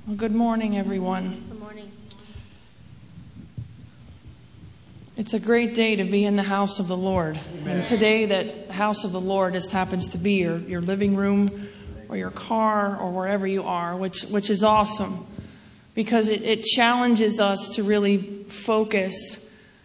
Well, good morning, everyone. Good morning. It's a great day to be in the house of the Lord. Amen. And today, that house of the Lord just happens to be your living room or your car or wherever you are, which is awesome because it challenges us to really focus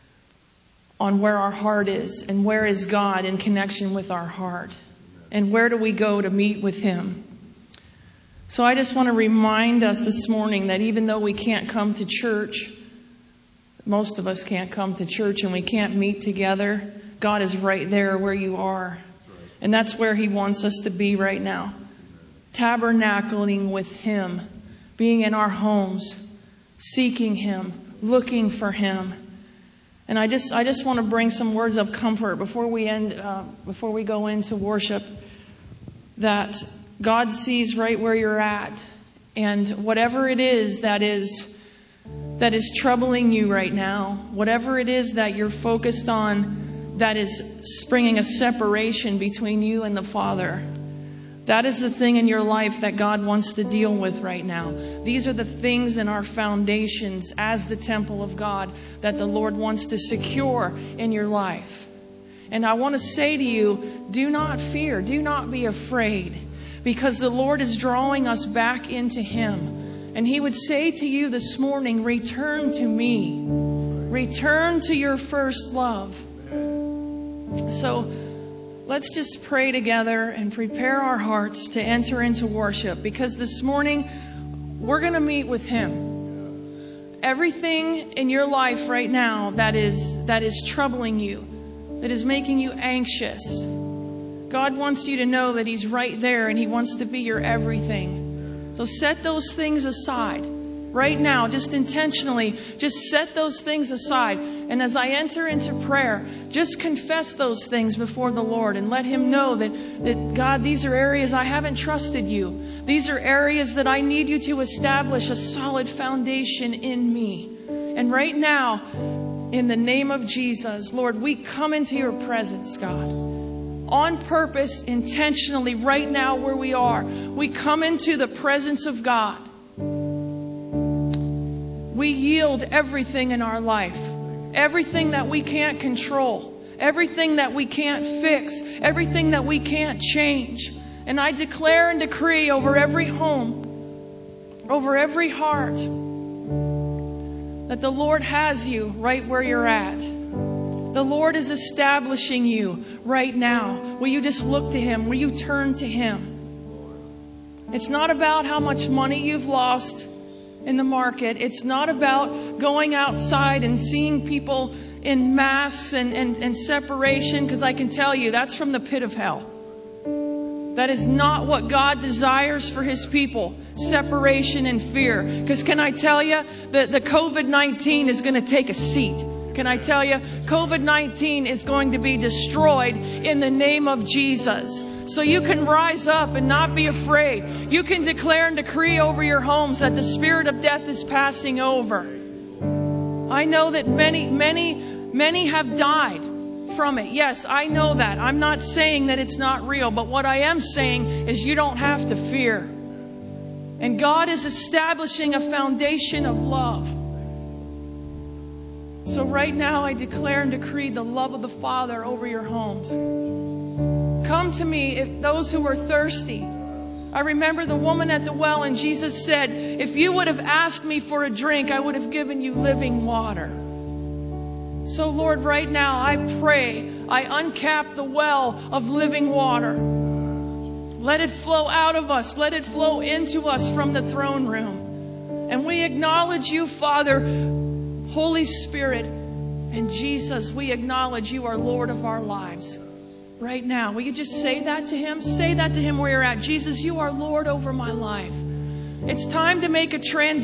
on where our heart is and where is God in connection with our heart and where do we go to meet with Him. So I just want to remind us this morning that even though we can't come to church, most of us can't come to church and we can't meet together, God is right there where you are. And that's where He wants us to be right now. Tabernacling with Him, being in our homes, seeking Him, looking for Him. And I just want to bring some words of comfort before we go into worship, that God sees right where you're at, and whatever it is that is troubling you right now, whatever it is that you're focused on that is bringing a separation between you and the Father, that is the thing in your life that God wants to deal with right now. These are the things in our foundations as the temple of God that the Lord wants to secure in your life. And I want to say to you, do not fear, do not be afraid, because the Lord is drawing us back into Him. And He would say to you this morning, return to me. Return to your first love. So let's just pray together and prepare our hearts to enter into worship, because this morning we're going to meet with Him. Everything in your life right now that is troubling you, that is making you anxious, God wants you to know that He's right there and He wants to be your everything. So set those things aside right now, just intentionally, just set those things aside. And as I enter into prayer, just confess those things before the Lord and let Him know that God, these are areas I haven't trusted you. These are areas that I need you to establish a solid foundation in me. And right now, in the name of Jesus, Lord, we come into your presence, God. On purpose, intentionally, right now where we are, we come into the presence of God. We yield everything in our life, everything that we can't control, everything that we can't fix, everything that we can't change. And I declare and decree over every home, over every heart, that the Lord has you right where you're at. The Lord is establishing you right now. Will you just look to Him? Will you turn to Him? It's not about how much money you've lost in the market. It's not about going outside and seeing people in masks and separation, because I can tell you that's from the pit of hell. That is not what God desires for His people. Separation and fear. Because can I tell you that the COVID-19 is going to take a seat? Can I tell you, COVID-19 is going to be destroyed in the name of Jesus. So you can rise up and not be afraid. You can declare and decree over your homes that the spirit of death is passing over. I know that many have died from it. Yes, I know that. I'm not saying that it's not real, but what I am saying is you don't have to fear. And God is establishing a foundation of love. So right now I declare and decree the love of the Father over your homes. Come to me, if those who are thirsty. I remember the woman at the well, and Jesus said, if you would have asked me for a drink, I would have given you living water. So Lord, right now I pray, I uncap the well of living water. Let it flow out of us. Let it flow into us from the throne room. And we acknowledge you, Father, Holy Spirit, and Jesus, we acknowledge you are Lord of our lives. Right now, will you just say that to Him? Say that to Him where you're at. Jesus, you are Lord over my life. It's time to make a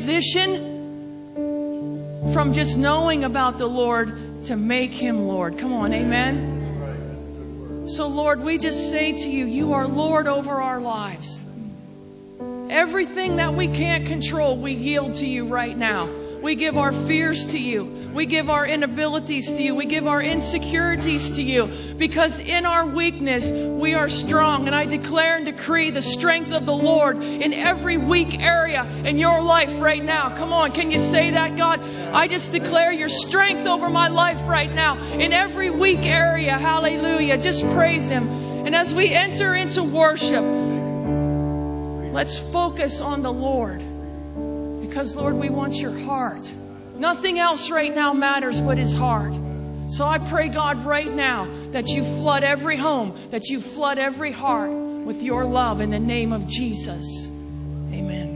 transition from just knowing about the Lord to make Him Lord. Come on, amen? So Lord, we just say to you, you are Lord over our lives. Everything that we can't control, we yield to you right now. We give our fears to you. We give our inabilities to you. We give our insecurities to you. Because in our weakness, we are strong. And I declare and decree the strength of the Lord in every weak area in your life right now. Come on, can you say that, God? I just declare your strength over my life right now in every weak area. Hallelujah. Just praise Him. And as we enter into worship, let's focus on the Lord. Because, Lord, we want your heart. Nothing else right now matters but His heart. So I pray, God, right now that you flood every home, that you flood every heart with your love in the name of Jesus. Amen.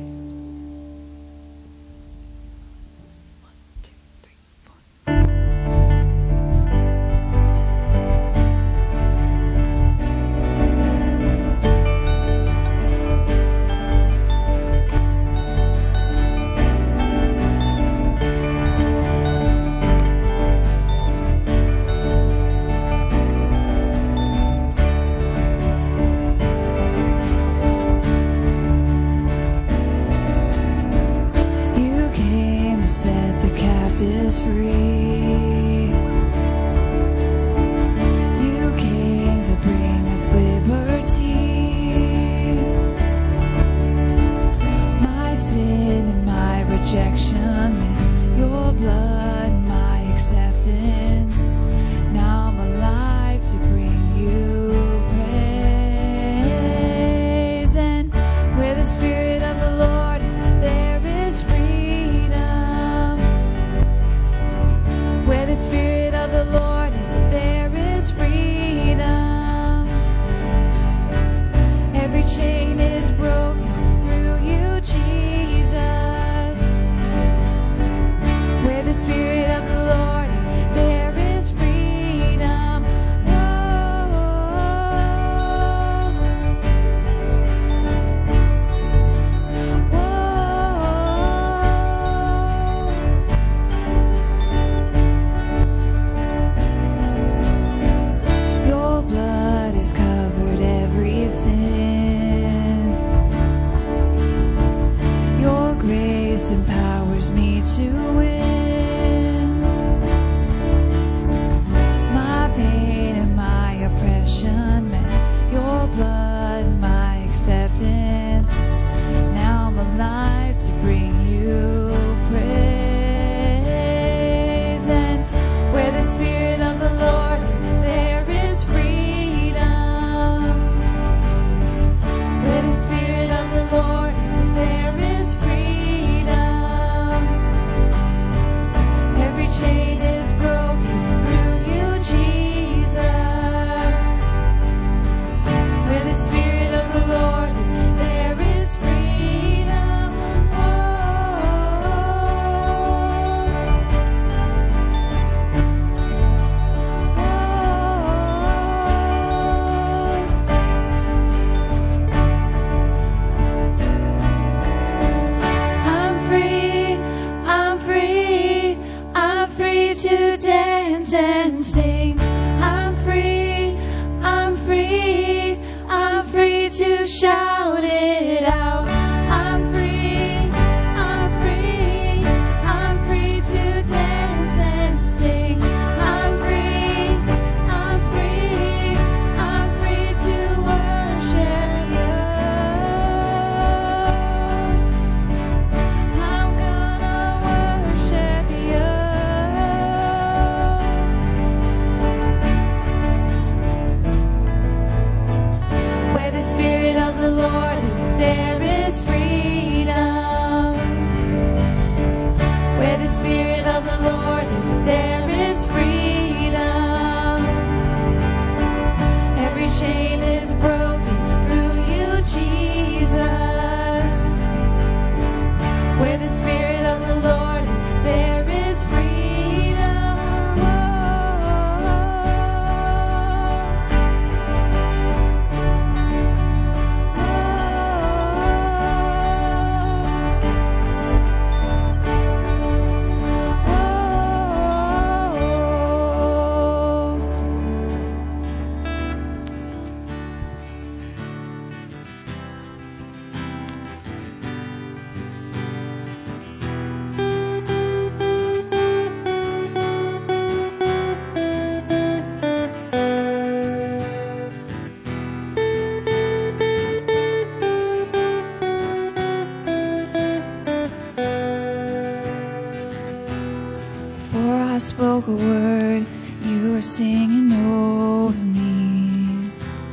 spoke a word, you were singing over me.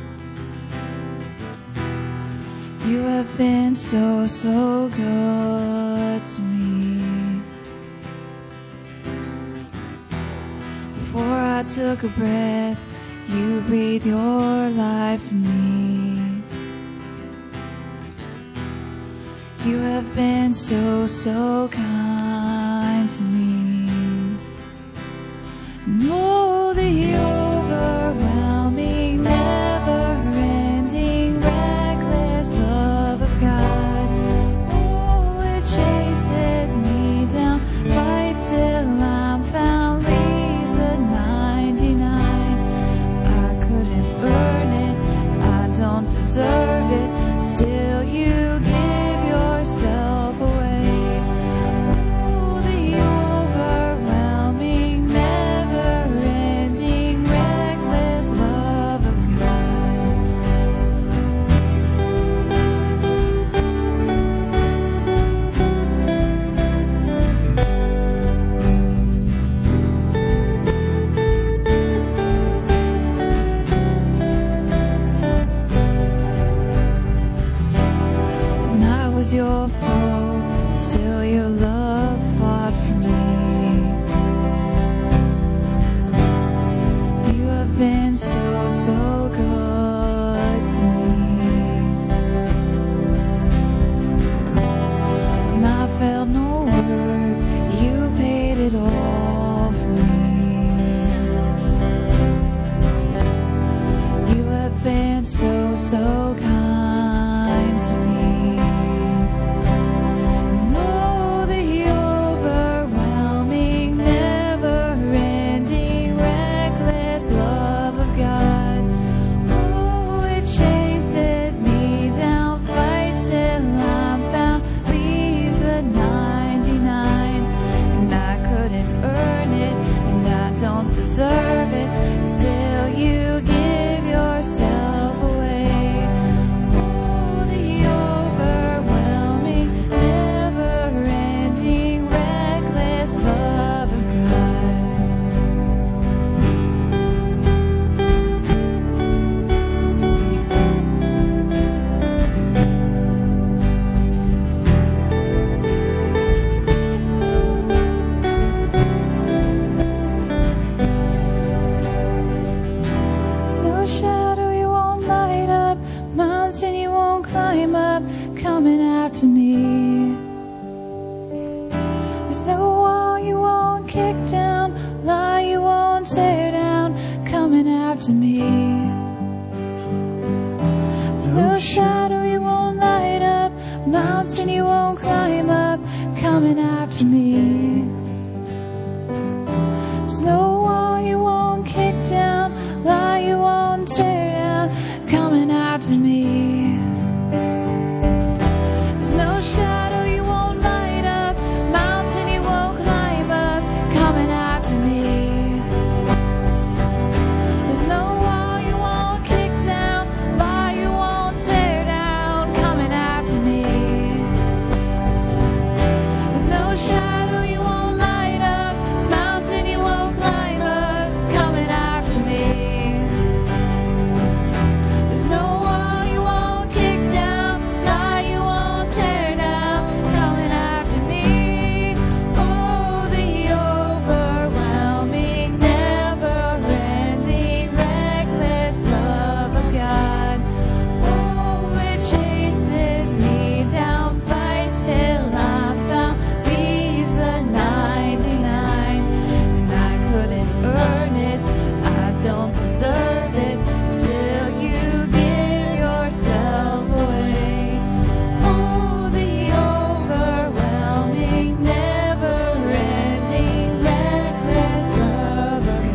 You have been so, so good to me. Before I took a breath, you breathed your life in me. You have been so, so kind to me. Know the overwhelming, never-ending, reckless love of God. Oh, it chases me down, fights till I'm found, leaves the 99. I couldn't earn it, I don't deserve it, still you give yourself away. Oh, the overwhelming, never-ending, reckless love of God. When I was your foe, still your love fought for me. You have been so, so good to me. When I felt no worth, you paid it all for me. You have been so, so kind to me. Know the overwhelming, never-ending, reckless love of God. Oh, it chases me down, fights till I'm found, leaves the 99. And I couldn't earn it, and I don't deserve it, still you give yourself away. Oh, the overwhelming, never-ending, reckless love of God. There's no shadow you won't light up, mountain you won't climb up, coming after me. There's no wall you won't kick down, lie you won't tear down, coming after me. There's no shadow you won't light up, mountain you won't climb up, coming after me. There's no wall you won't kick down, lie you won't tear down, coming after me. There's no shadow you won't light up, mountain you won't climb up, coming after me. There's no wall you won't kick down, lie you won't tear down, coming after me. There's no shadow you won't light up, mountain you won't climb up, coming after me. There's no wall you won't kick down, lie you won't tear down, coming after me. Oh, the overwhelming, never-ending, reckless love of God. Oh, it chases me down, fights till I'm found, leaves the 99. And I couldn't earn it, I don't deserve it, still you give yourself away. Oh, the overwhelming, never-ending, reckless love of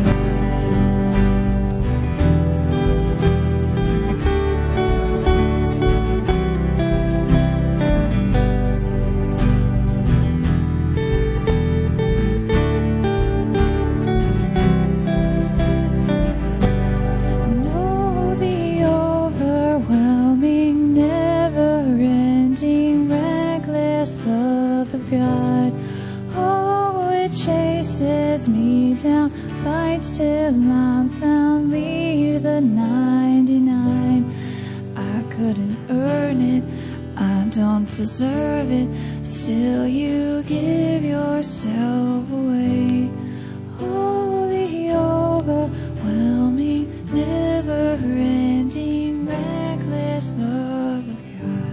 Know the overwhelming, never-ending, reckless love of God. Oh, it chases me down, fights till I'm found, leaves the 99. I couldn't earn it, I don't deserve it, still you give yourself away. Oh, the overwhelming, never-ending, reckless love of God.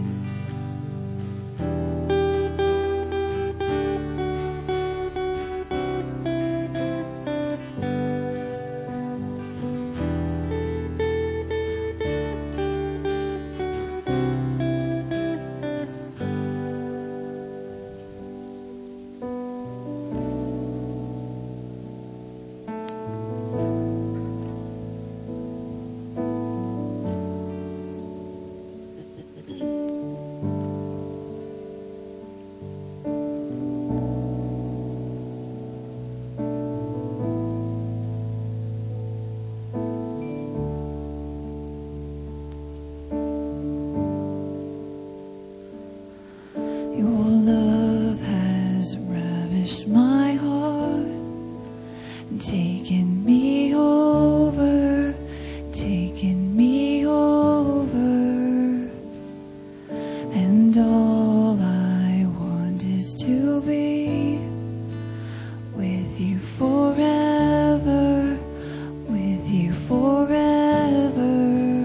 Your love has ravished my heart, taken me over, taken me over, and all I want is to be with you forever, with you forever.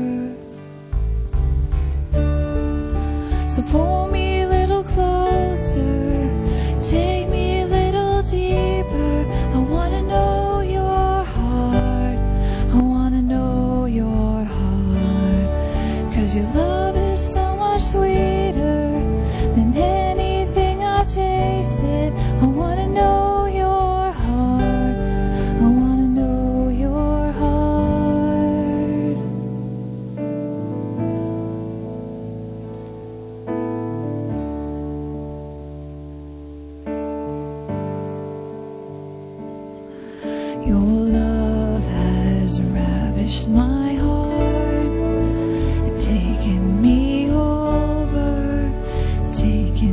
So pull me a little closer, take me a little deeper. I want to know your heart, I want to know your heart, 'cause your love is so much sweeter than anything I've tasted. I want to know your heart, I want to know your heart. Your love has ravished my heart, taken me over, taken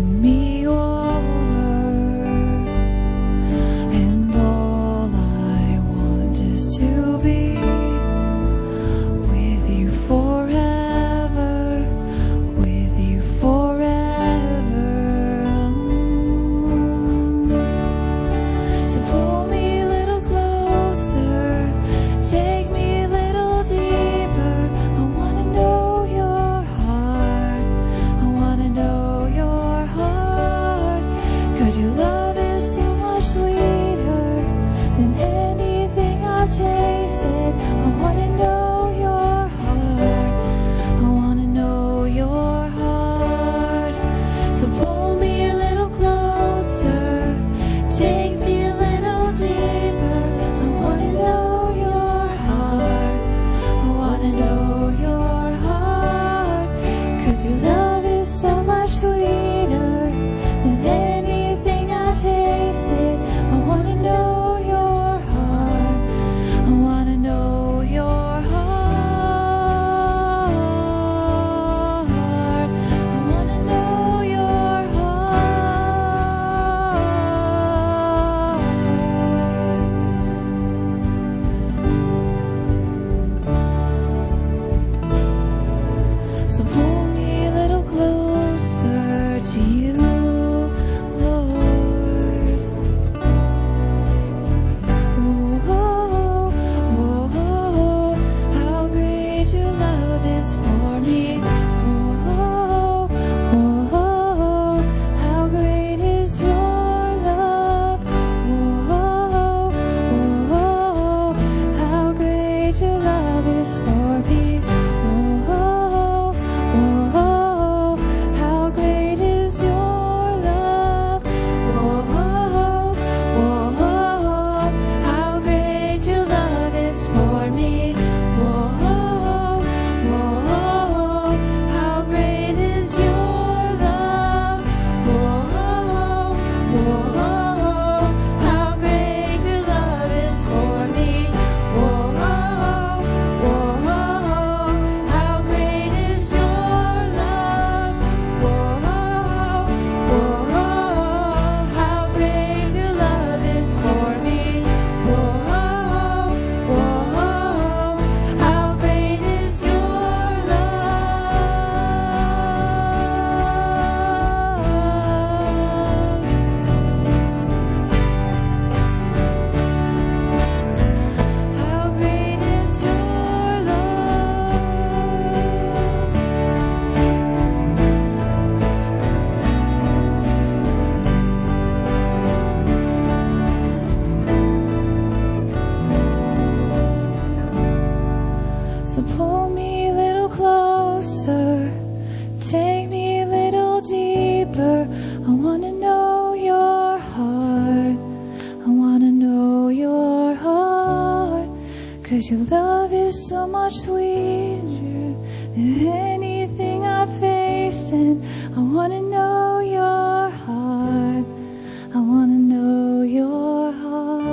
so much sweeter than anything I've faced, and I want to know your heart. I want to know your heart.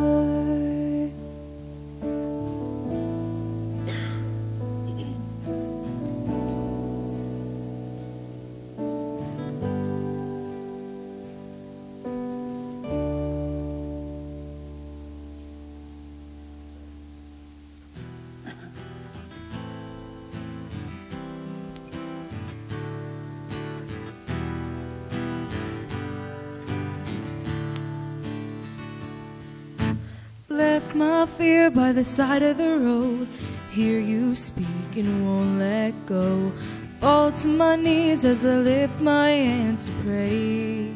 Left my fear by the side of the road. Hear you speak and won't let go. Fall to my knees as I lift my hands to pray.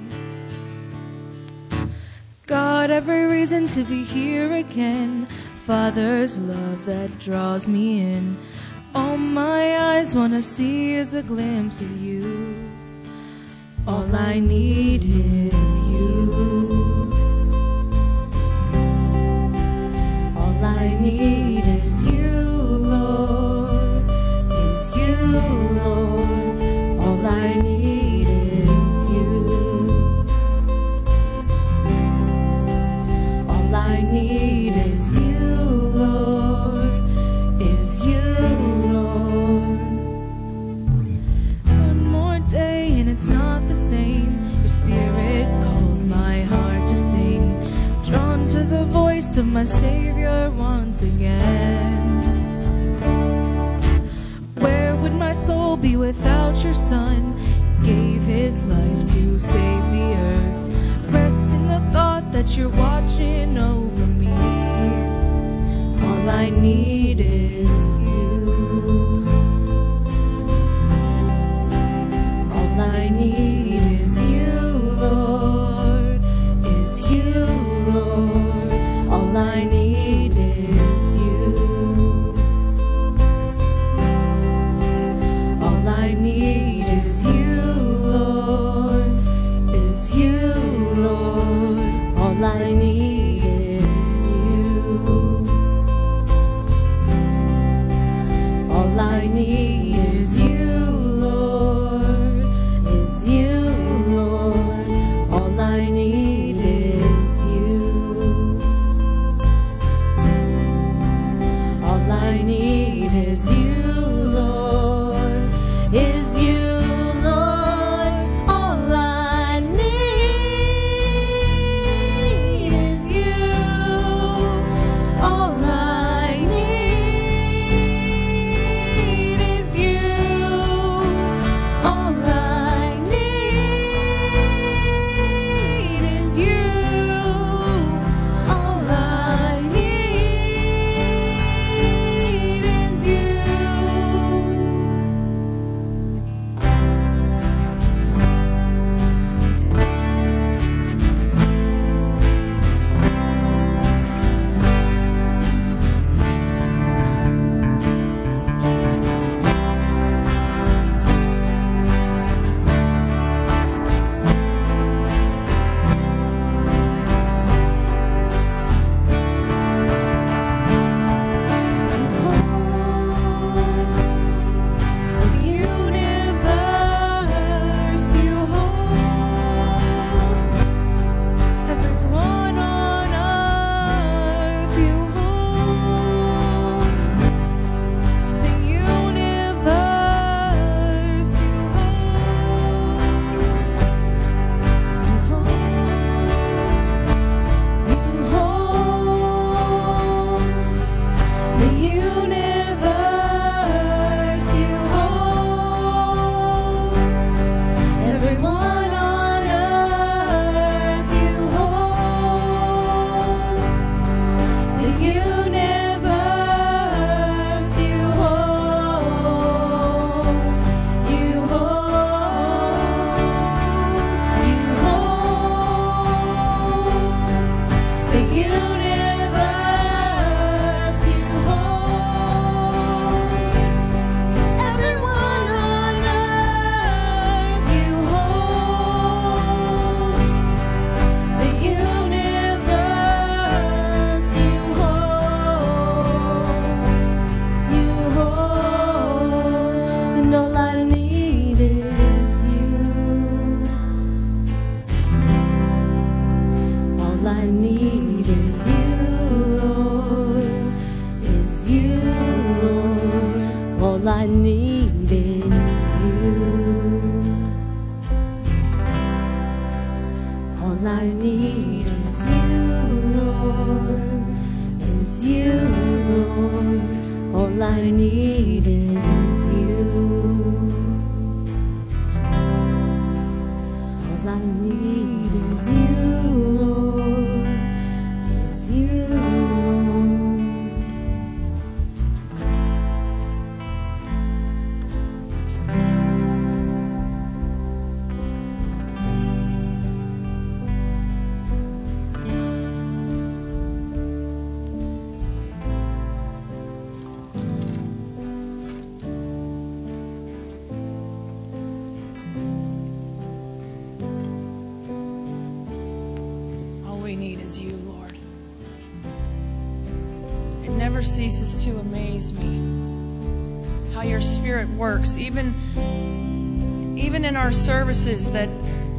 Got every reason to be here again. Father's love that draws me in. All my eyes want to see is a glimpse of you. All I need is you. All I need is you, Lord, is you, Lord. All I need is you. All I need is you, Lord, is you, Lord. One more day and it's not the same. Your spirit calls my heart to sing. Drawn to the voice of my Savior once again. Where would my soul be without your Son? He gave his life to save the earth. Rest in the thought that you're watching over me. All I need is you. All I need is you, Lord, is you, Lord. All I need is you. All I need is you, Lord, is you, Lord. All I need is you. All I need is you, Lord, is you, Lord. Ceases to amaze me how your Spirit works, even in our services, that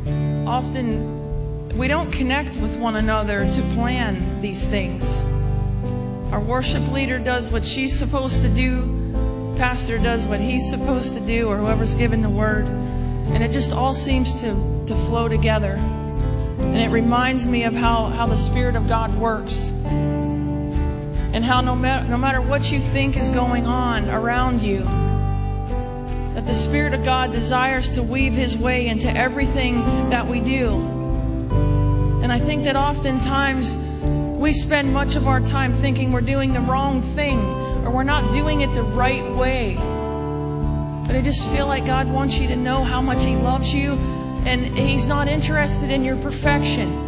often we don't connect with one another to plan these things. Our worship leader does what she's supposed to do, pastor does what he's supposed to do, or whoever's given the word, and it just all seems to flow together. And it reminds me of how the Spirit of God works. And how no matter what you think is going on around you, that the Spirit of God desires to weave His way into everything that we do. And I think that oftentimes we spend much of our time thinking we're doing the wrong thing or we're not doing it the right way. But I just feel like God wants you to know how much He loves you, and He's not interested in your perfection.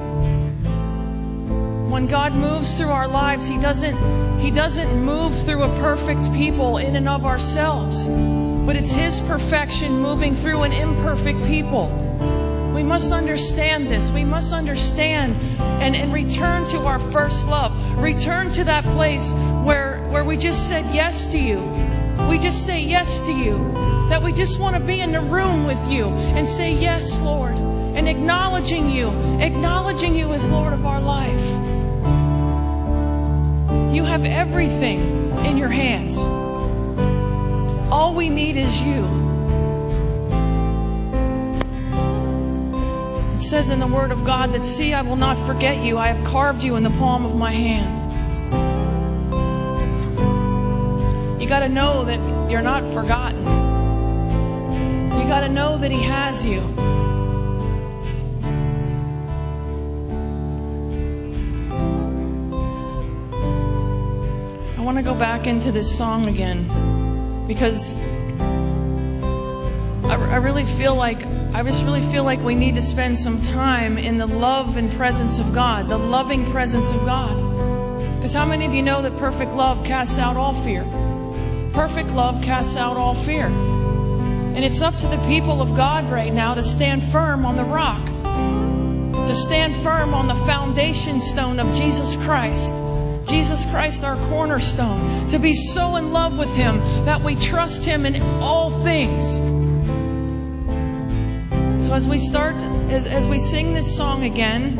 When God moves through our lives, He doesn't move through a perfect people in and of ourselves, but it's His perfection moving through an imperfect people. We must understand this. We must understand and return to our first love. Return to that place where we just said yes to you. We just say yes to you. That we just want to be in the room with you and say yes, Lord, and acknowledging you as Lord of our life. You have everything in your hands. All we need is you. It says in the Word of God that, see, I will not forget you. I have carved you in the palm of my hand. You got to know that you're not forgotten. You got to know that He has you. I want to go back into this song again because I just really feel like we need to spend some time in the love and presence of God, the loving presence of God. Because how many of you know that perfect love casts out all fear? Perfect love casts out all fear. And it's up to the people of God right now to stand firm on the rock, to stand firm on the foundation stone of Jesus Christ. Jesus Christ, our cornerstone, to be so in love with Him that we trust Him in all things. So as we sing this song again,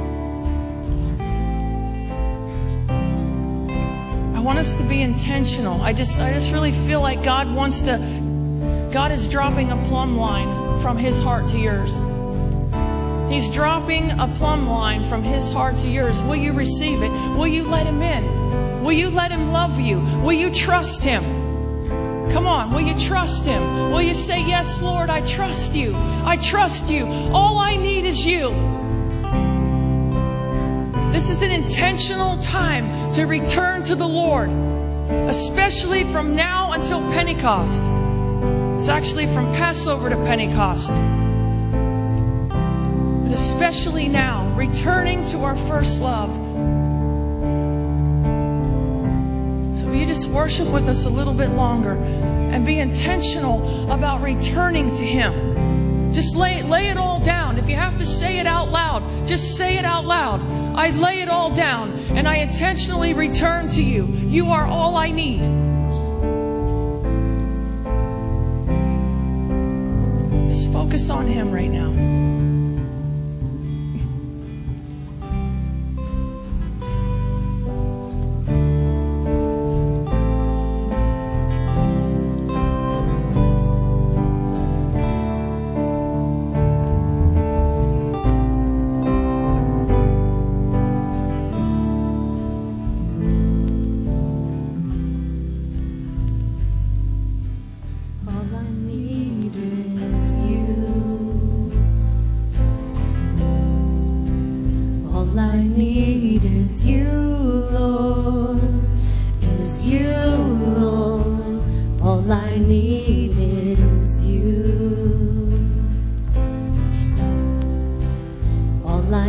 I want us to be intentional. I just really feel like God is dropping a plumb line from His heart to yours. He's dropping a plumb line from His heart to yours. Will you receive it? Will you let Him in? Will you let Him love you? Will you trust Him? Come on, will you trust Him? Will you say, yes, Lord, I trust you. I trust you. All I need is you. This is an intentional time to return to the Lord, especially from now until Pentecost. It's actually from Passover to Pentecost. Especially now, returning to our first love. So will you just worship with us a little bit longer and be intentional about returning to Him. Just lay it all down. If you have to say it out loud, just say it out loud. I lay it all down and I intentionally return to you. You are all I need. Just focus on Him right now.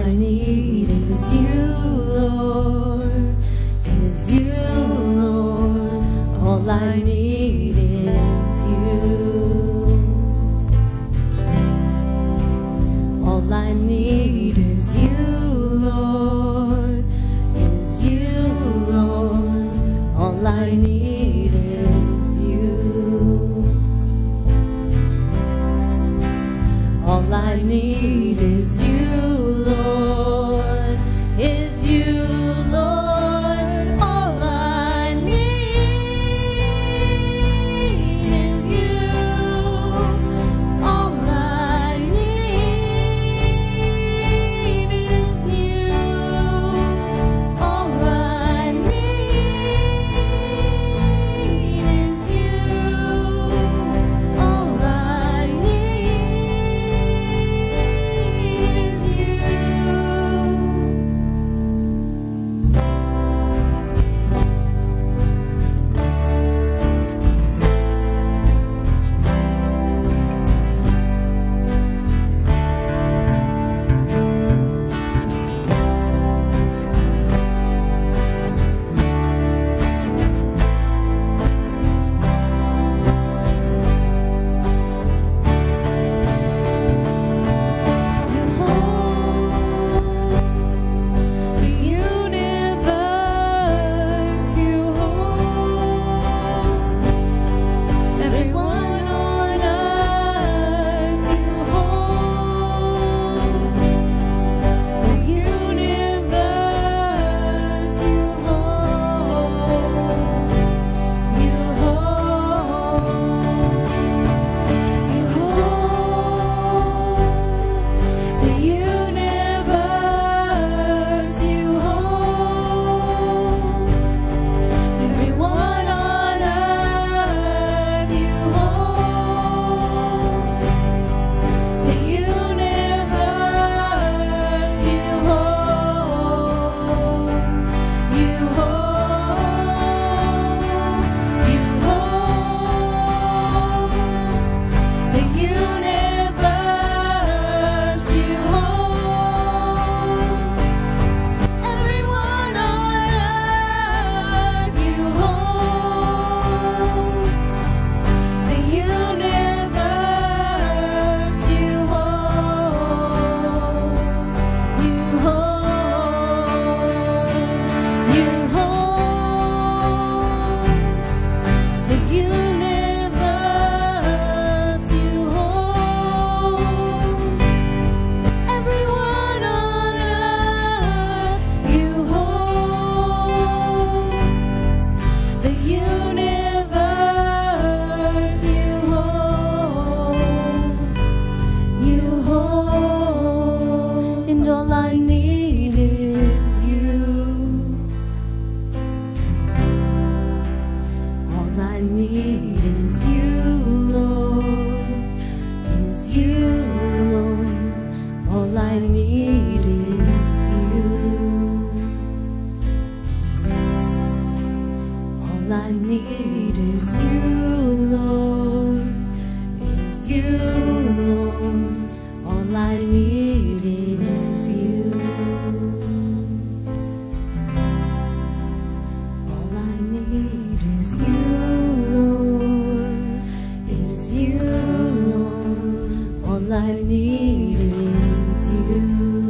I need is you, Lord, is you, Lord. All I need is you. All I need is you, Lord, is you, Lord. All I need is you. All I need is you, Lord, is you, Lord. All I need is you. All I need is you. All I need is you. All I need is you. You hold the universe. You hold everyone on earth. You hold the universe. You hold. You hold. You hold the universe. You hold everyone on earth. You hold the universe. You hold. You hold. You hold the universe. You hold everyone on earth. You hold the universe. You hold. You hold. You hold the universe. You hold everyone on earth. You hold the universe. You hold. You hold. And all I need is you. All I need is you, Lord, is you, Lord. All I need is you. All I need is you, Lord, is you, Lord. All I need is you. All I need is you, Lord, is you, Lord. All I need is you.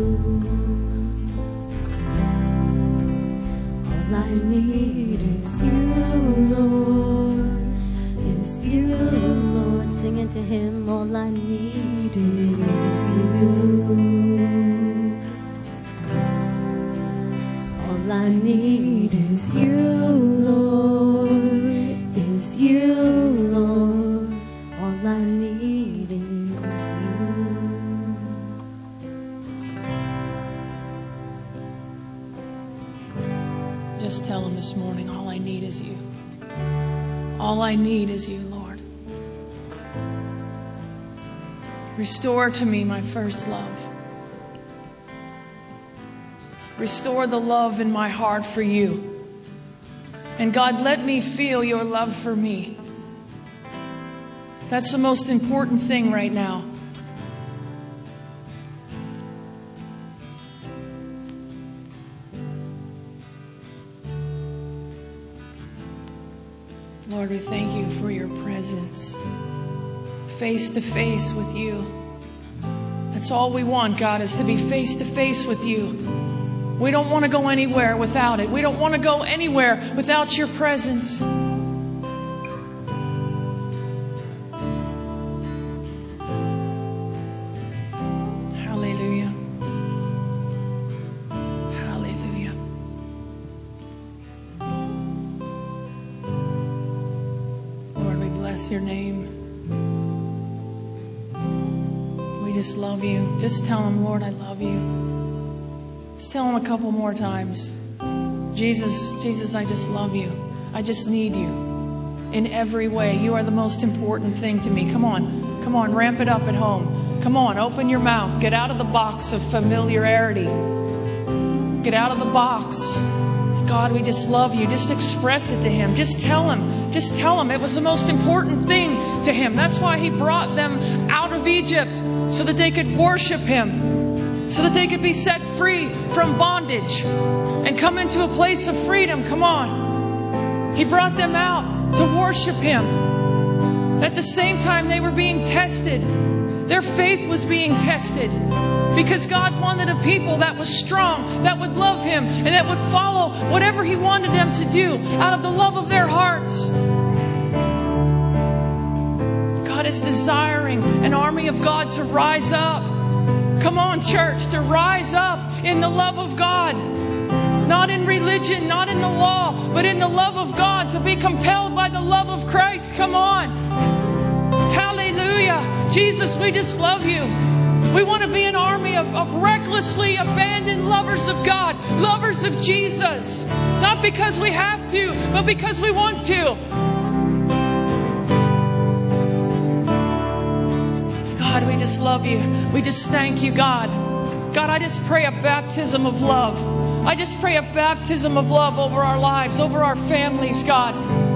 All I need is you, Lord, is you, Lord. Sing it to Him. All I need is you. All I need is you, Lord, is you, Lord. All I need is you. Just tell him this morning, all I need is you. All I need is you, Lord. Restore to me my first love. Restore the love in my heart for you. And God, let me feel your love for me. That's the most important thing right now. Lord, we thank you for your presence. Face to face with you. That's all we want, God, is to be face to face with you. We don't want to go anywhere without it. We don't want to go anywhere without your presence. Hallelujah. Hallelujah. Lord, we bless your name. We just love you. Just tell him, Lord, I love you. Just tell him a couple more times. Jesus, I just love you. I just need you in every way. You are the most important thing to me. Come on, ramp it up at home. Come on, open your mouth. Get out of the box of familiarity. Get out of the box. God, we just love you. Just express it to him. Just tell him. Just tell him it was the most important thing to him. That's why he brought them out of Egypt, so that they could worship him, so that they could be set free from bondage and come into a place of freedom. Come on. He brought them out to worship him. At the same time, they were being tested. Their faith was being tested, because God wanted a people that was strong, that would love him, and that would follow whatever he wanted them to do out of the love of their hearts. God is desiring an army of God to rise up. Come on, church, to rise up in the love of God. Not in religion, not in the law, but in the love of God, to be compelled by the love of Christ. Come on. Hallelujah. Jesus, we just love you. We want to be an army of recklessly abandoned lovers of God, lovers of Jesus. Not because we have to, but because we want to. God, we just love you. We just thank you, God. God, I just pray a baptism of love. I just pray a baptism of love over our lives, over our families, God.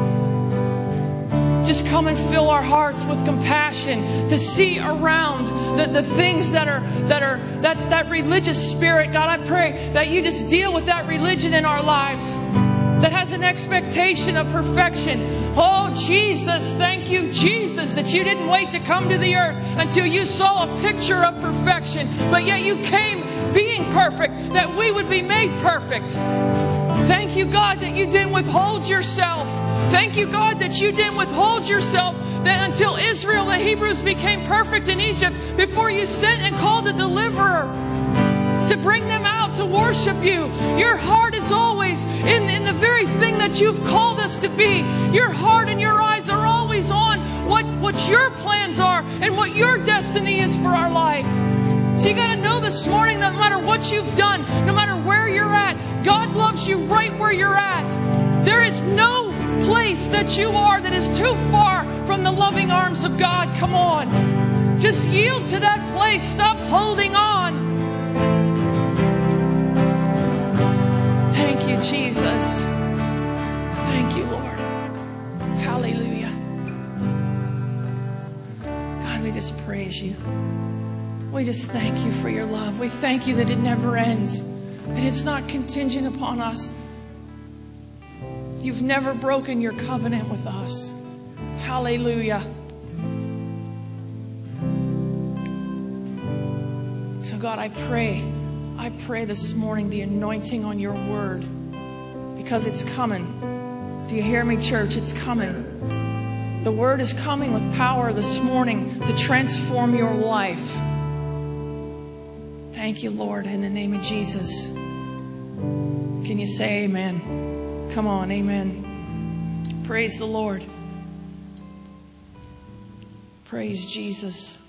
Just come and fill our hearts with compassion to see around the things that religious spirit. God, I pray that you just deal with that religion in our lives that has an expectation of perfection. Oh, Jesus, thank you, Jesus, that you didn't wait to come to the earth until you saw a picture of perfection, but yet you came being perfect, that we would be made perfect. Thank you, God, that you didn't withhold yourself. Thank you, God, that you didn't withhold yourself, that until Israel, the Hebrews, became perfect in Egypt before you sent and called a deliverer to bring them out to worship you. Your heart is always in the very thing that you've called us to be. Your heart and your eyes are always on what your plans are and what your destiny is for our life. So you got to know this morning that no matter what you've done, no matter where you're at, God loves you right where you're at. There is no place that you are that is too far from the loving arms of God. Come on. Just yield to that place. Stop holding on. Thank you, Jesus. Thank you, Lord. Hallelujah. God, we just praise you. We just thank you for your love. We thank you that it never ends, that it's not contingent upon us. You've never broken your covenant with us. Hallelujah. So God, I pray this morning the anointing on your word, because it's coming. Do you hear me, church? It's coming. The word is coming with power this morning to transform your life. Thank you, Lord, in the name of Jesus. Can you say amen? Come on, amen. Praise the Lord. Praise Jesus.